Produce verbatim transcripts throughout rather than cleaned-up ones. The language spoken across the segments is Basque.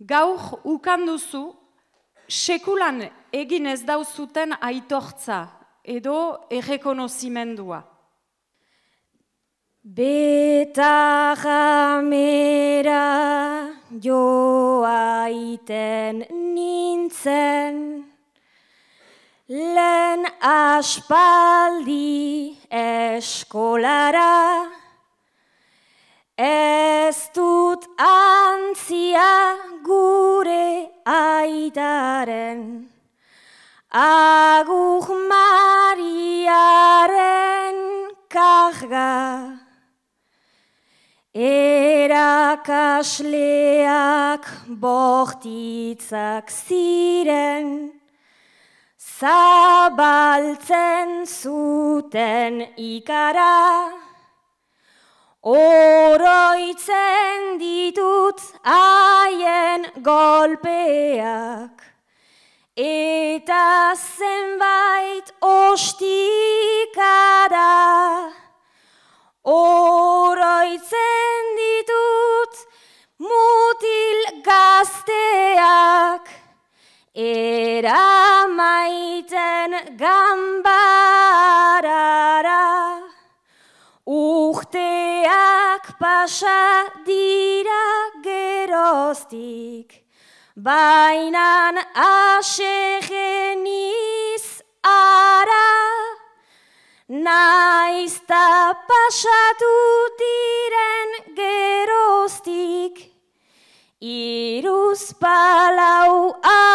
gaur ukanduzu sekulan egin ez dauzuten aitortza edo errekonozimendua. Beta jamera joaiten nintzen, lehen aspaldi eskolara, ez dut antzia gure aitaren, agur Mariaren karga. Erakasleak bortitzak ziren, zabaltzen zuten ikara, oroitzen ditut haien golpeak, eta zenbait ostikada, oroitzen ditut mutil gazteak, eramaiten ganbarara, urteak pasa dira geroztik, bainan asegeniz ara, naizta pasatu diren geroztik, iruz palau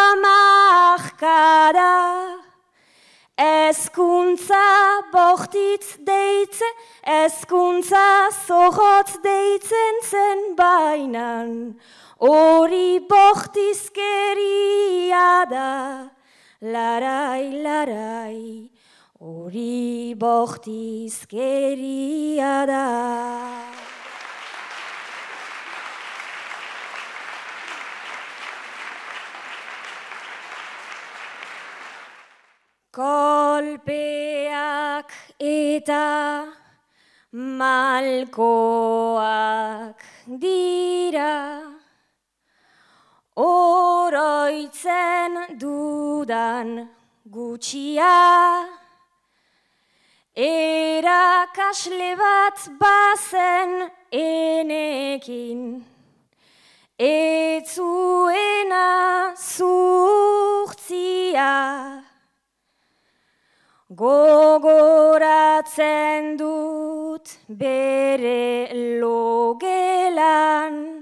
amarkada, ezkuntza bortitz deitze, ezkuntza zorrotz deitzen zen bainan, hori bortizkeria da, larai, larai. Hori bortizkeria da. Kolpeak eta malkoak dira, oroitzen dudan gutxia, erakasle bat bazen enekin, etzuena zuhtzia. Gogoratzen dut bere logelan,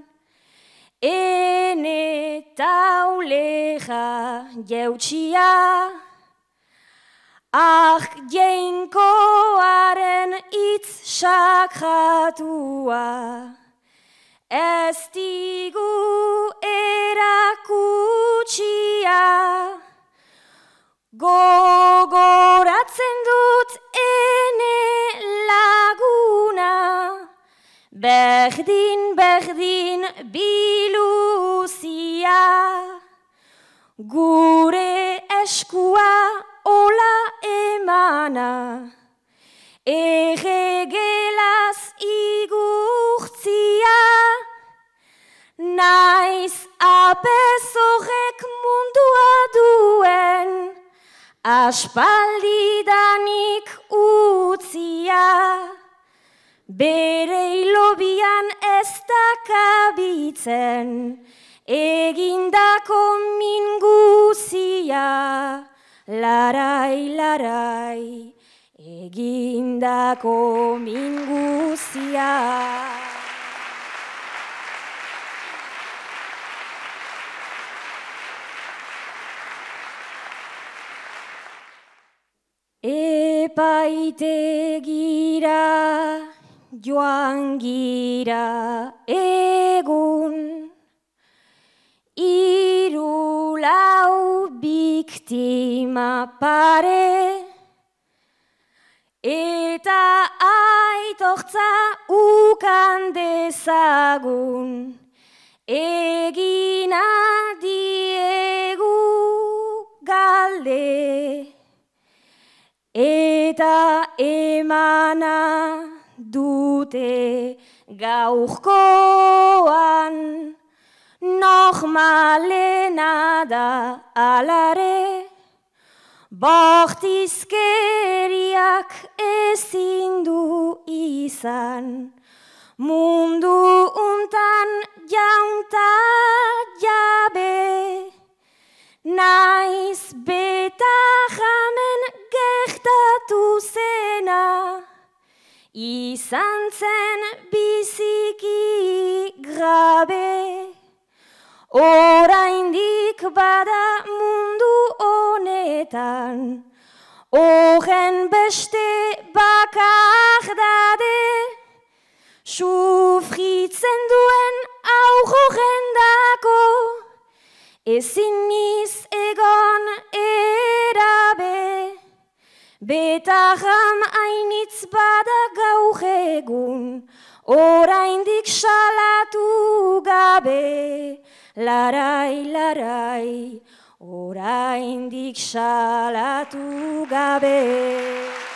ene tauleja jeutxia, ah, jainkoaren itz sakratua, ez digu erakutsia, gogoratzen dut ene laguna, berdin, berdin biluzia, gure eskua ola emana, erregelaz igurtzia, naiz apezorek mundua duen, aspaldidanik utzia, bere ilobian ez dakabitzen, egindako minguzia, larai, larai, egindako minguzia. Epaitegira joan gira egun, hiru lau biktima pare, eta aitortza ukan dezagun, egina diegu galde. Eta emana dute gaurkoan, nor normalena da alare, bortizkeriak ezin du izan, mundu untan jaunta jabe, naiz beta jamen gertatu zena, izan zen biziki grabe. Oraindik bada mundu honetan, horren beste bakardade, sufritzen duen aurroren dako, ezin niz egon erabe, betarram ainitz bada gaur egun, oraindik salatu gabe, larai, larai, oraindik salatu gabe.